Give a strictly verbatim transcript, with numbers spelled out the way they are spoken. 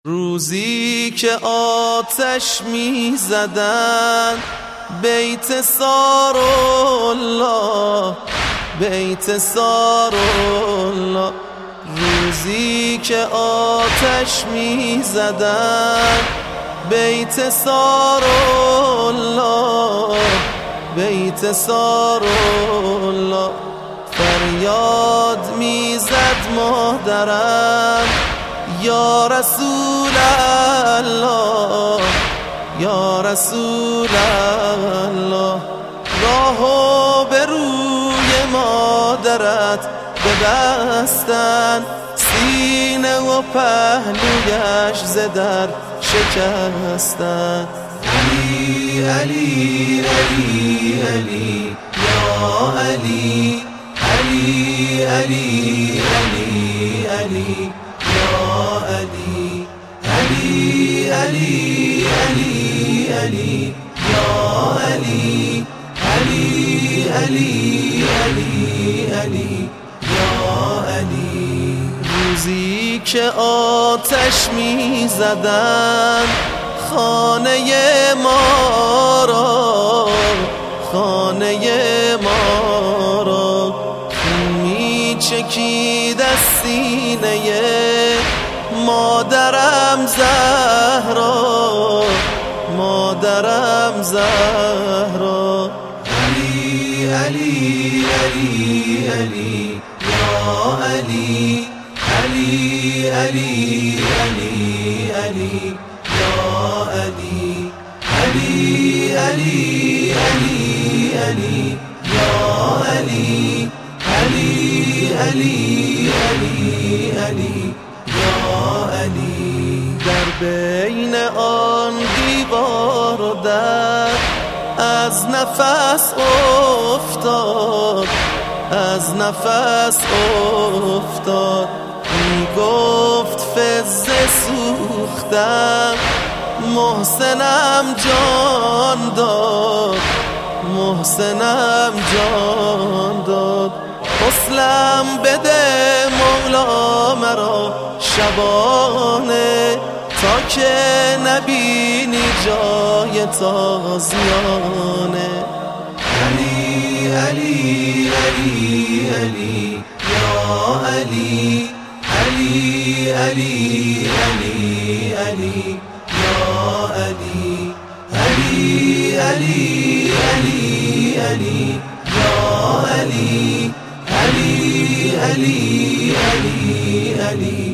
روزی که آتش می زدن بیت سارالله، بیت سارالله. روزی که آتش می زدن بیت سارالله، بیت سارالله. فریاد می زد مادرم یا رسول الله، یا رسول الله. راهو به روی مادرت ببستن، سینه و پهلویش ز در شکستن. علی علی علی علی یا علی، علی علی علی علی یا علی، علی علی علی علی یا علی، علی علی علی علی یا علی. روزی که آتش می زدن خانه ما را، خانه ما را می چکید از سینه مادرم زهرا، مادرم زهرا. علی علی علی علی یا علی، علی علی علی علی یا علی، علی علی علی علی یا علی، علی علی علی علی یا علی. در بین آن دیوار و در از نفس افتاد، از نفس افتاد. می گفت فز سوختم، محسنم جان داد، محسنم جان داد. غسلم بده مولا مرا شبانه، تا که نبینی جای تازیانه. علی علی علی علی یا علی، علی علی علی علی یا علی، علی علی علی علی یا علی، علی علی علی علی